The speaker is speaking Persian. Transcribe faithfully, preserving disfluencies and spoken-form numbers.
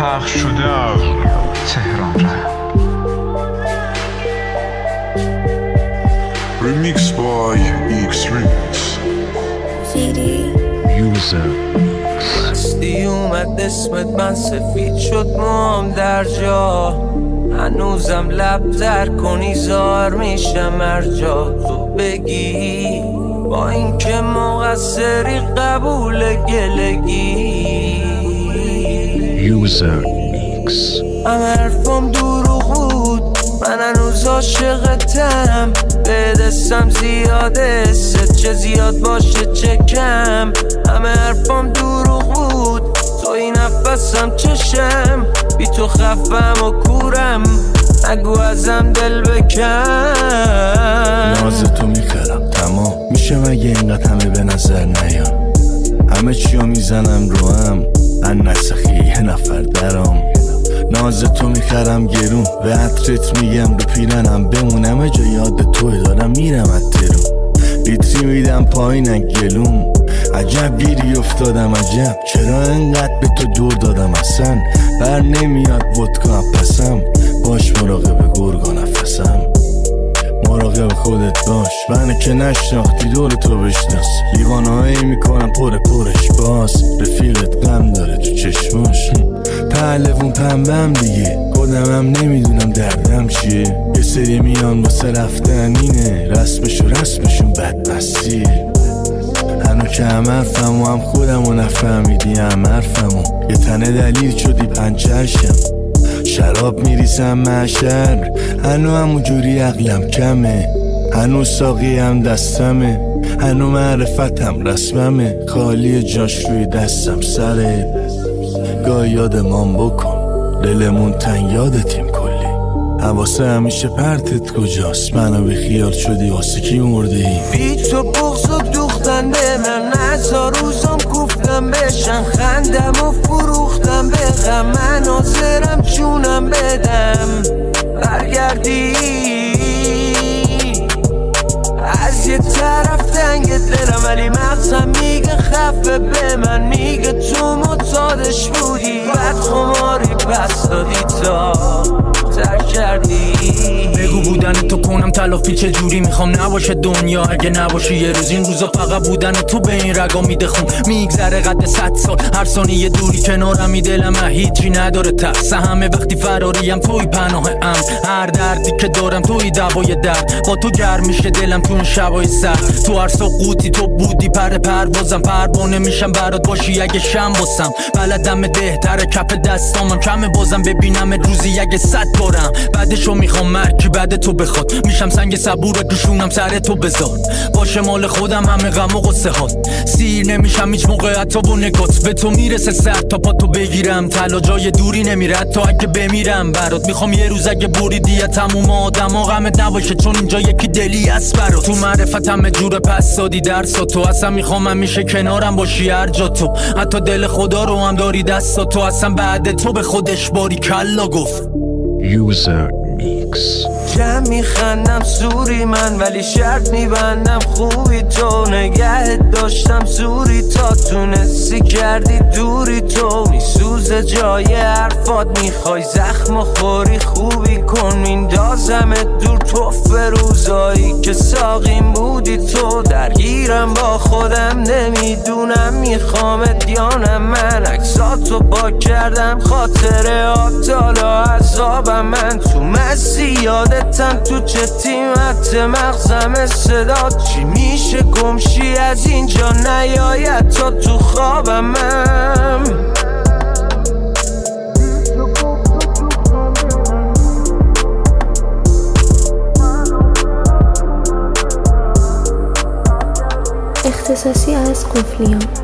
پخش شده از تهران رپ. Remix by X-Remix. User مستی اومد اسمت من سفید شد موام در جا، هنوزم لب در کنی زار میشم هر جا تو بگی، با اینکه مقصری قبول گلگی. User Mix. همه حرفم دروغ بود، من هنوز عاشقتم، به دستم زیاده ست چه زیاد باشه چه کم. همه حرفم دروغ بود، تو این نفسم چشم، بی تو خفم و کورم، نگو ازم دل بکن. ناز تو میخرم تمام میشه مگه اینقدر همه به نظر نیان، همه چیو میزنم رو هم من نسخی یه نفر درام. ناز تو میخرم گرون به عطرت میگم رو پیرنم بمونم جا یاد توی دارم میرم اترون، لیتری میدم پایینن گلوم. عجب گیری افتادم عجب چرا انقدر به تو دور دادم، اصلا بر نمیاد ودکا پسم، باش مراقب گرگا نفسم، مراقب خودت باش منو که نشناختی دور تو بشناس، لیوانه هایی میکنم پر پرش باز، رفیقت غم داره تو چشماش، پهلوون پنبم دیگه خودمم نمیدونم دردم چیه، یه سری میان واسه رفتن اینه رسمشو رسمشون بدبستیه. هنو که هم حرفم و هم خودم و نفهمیدی هم حرفمو، یه تنه دلیل شدی پنچرشم، شراب میریسم محشر، هنو همونجوری عقلم کمه، هنو ساقی هم دستمه، هنو معرفتم رسممه، خالی جاش روی دستم سره، گاه یادمان بکن دلمون تنگ یادتیم کلی، حواسه همیشه پرتت کجاست، منو به خیال شدی واسه کی مرده ای. بی تو بغض و دوختن به من، نزا روزم کوفتم بشن، خندم و فروختم به غم، من حاضرم جونم بدم برگردی. از یه طرف تنگ دلم ولی مغزم میگه خفه به من، میگه تو معتادش بودی بعد خماری پس دادی تا ترک کردی. بگو بودن تو کنم تلافی چه جوری میخوام نباشه دنیا، اگه نباشی یه روز این روزا فقط بودن تو به این رگا میده خون، میگذره قد صد سال هر ثانیه دوری کنارمی، دلم هیچی نداره ترس، همه وقتی فراریم توی پناه ام، هر دردی که دارم توی دوای درد، با تو گرم میشه دلم تو این شبای سرد، تو هر سقوطی تو بودی پر پروازم، پروانه میشم برات باشی اگه شم باسم، بلدم بهتره کف دستامم کمه بازم ببینم روزی اگه صد بارم، بعدشو میخوام مرکی بعد تو بخواد، میشم سنگ صبورت دوشونم سر تو بذار، باشه مال خودم همه غم و غصه هات، سیر نمیشم هیچ موقع حتی با نگات، به تو میرسه سر تا پا تو بگیرم، تلا جای دوری نمیره تا اگه بمیرم برات، میخوام یه روز اگه بریدی تموم آدم و غمت نباشه چون اینجا یکی دلی است برات، تو معرفت همه جور پس دادی درسا تو، اصلا میخوام همیشه کنارم باشی هر جا تو، حتی دل خدا رو هم داری دستا تو، اصلا بعد تو به خودش باری کلا گفت. User Mix. جمع میخندم سوری من ولی شرط میبندم خوبی تو، نگهت داشتم زوری تا تونستی کردی دوری تو، میسوزه جای حرفات میخوای زخم و خوری خوبی کن، میندازمت دور توف روزایی که ساقیم بودی تو، درگیرم با خودم نمیدونم میخوامت یا نه، من عکساتو پاک کردم خاطره آتالا عذابم، من تو مستی یادتم تو چه تیمت مغزم صدات چی میشه گمشی از اینجا نیاید تا تو خوابم من. اختصاصی از قفلیان.